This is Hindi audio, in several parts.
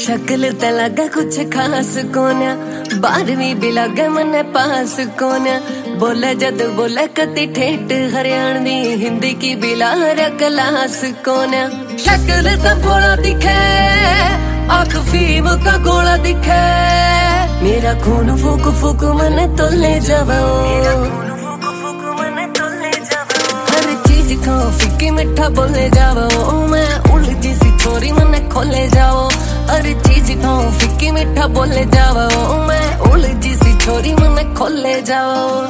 शक्ल ते लगे कुछ खास कोन्या, 12वीं भी लगे मने पास कोन्या। बोले जद बोले कति ठेठ हरियाणवी, हिंदी की बिलार क्लास कोन्या। शक्ल तो भोला दिखे, आंख फीम का गोला दिखे। मेरा खून फूक फूक मने तो ले जावो, हर चीज को फिक्की मिठा बोले जावो। मैं उलझी सी छोरी मने खोले जाओ, हर चीज को फिक्की मिठा बोले जाओ। मैं उलझी सी छोरी मने खोले जाओ।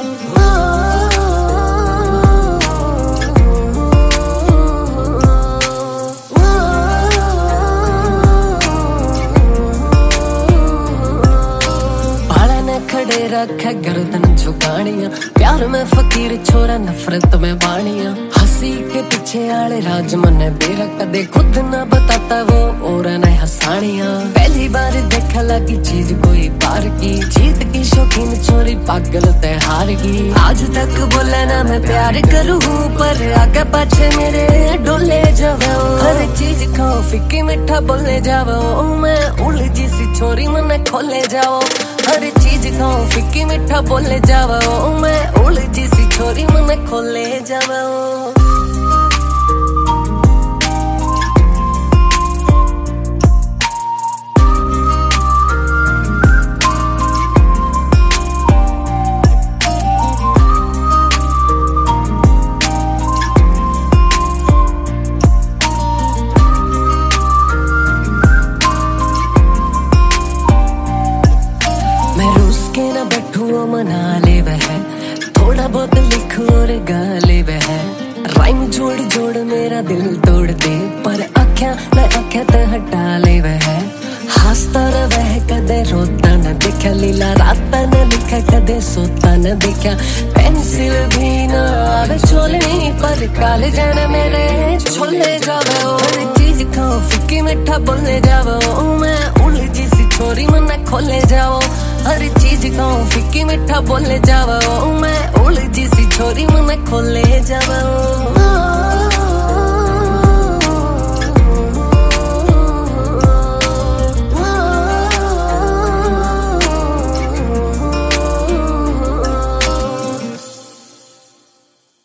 खड़े रखे गर्दन झुकानिया, प्यार में फकीर छोरा नफरत में बानिया। हंसी के पीछे आले राज मने बेरा, कदे खुद न बताता वो और न हंसानिया। पहली बार देखा लगी चीज कोई बार की, जीत की शौकीन छोरी पागल ते हार की। आज तक बोला ना मैं प्यार करूँ, पर आगे पाछे मेरे डोले जाओ। हर चीज को फिक्की मिठा बोले जाओ। मैं उलझी सी छोरी मने खोले जाओ, हर चीज को फिक्की मिठा बोले जाओ। मैं उलझी सी छोरी मने खोले जाओ। मना ले वह, थोड़ा बहुत लिखूं और गा ले वह। राइम जोड़ जोड़ मेरा दिल तोड़ दे, पर आख्या न आख्या ते हटा ले वह। हंसता वह कदे रोता न दिखा, लीला राता न लिखा कदे सोता न दिखा। पेंसिल भी न आवे छोलनी, पर काले जाने मेरे छोले जाओ। हर चीज को फिक्की मिठा बोले जाओ। मैं उलझी सी छोरी मने खोले जाओ, हर चीज को फिक्की मिठा बोले जाओ। मैं उलझी सी छोरी मने खोले जाओ।